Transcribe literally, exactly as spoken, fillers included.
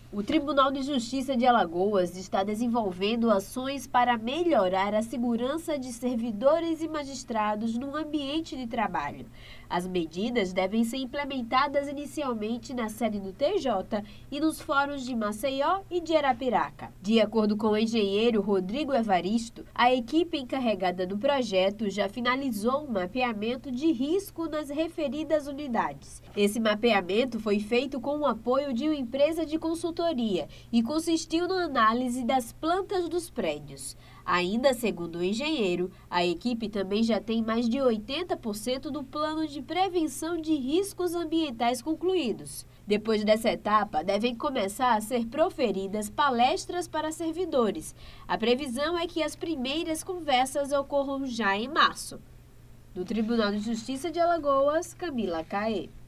O Tribunal de Justiça de Alagoas está desenvolvendo ações para melhorar a segurança de servidores e magistrados no ambiente de trabalho. As medidas devem ser implementadas inicialmente na sede do T J e nos fóruns de Maceió e de Arapiraca. De acordo com o engenheiro Rodrigo Evaristo, a equipe encarregada do projeto já finalizou um mapeamento de risco nas referidas unidades. Esse mapeamento foi feito com o apoio de uma empresa de consultoria e consistiu na análise das plantas dos prédios. Ainda segundo o engenheiro, a equipe também já tem mais de oitenta por cento do plano de prevenção de riscos ambientais concluídos. Depois dessa etapa, devem começar a ser proferidas palestras para servidores. A previsão é que as primeiras conversas ocorram já em março. Do Tribunal de Justiça de Alagoas, Camila Caê.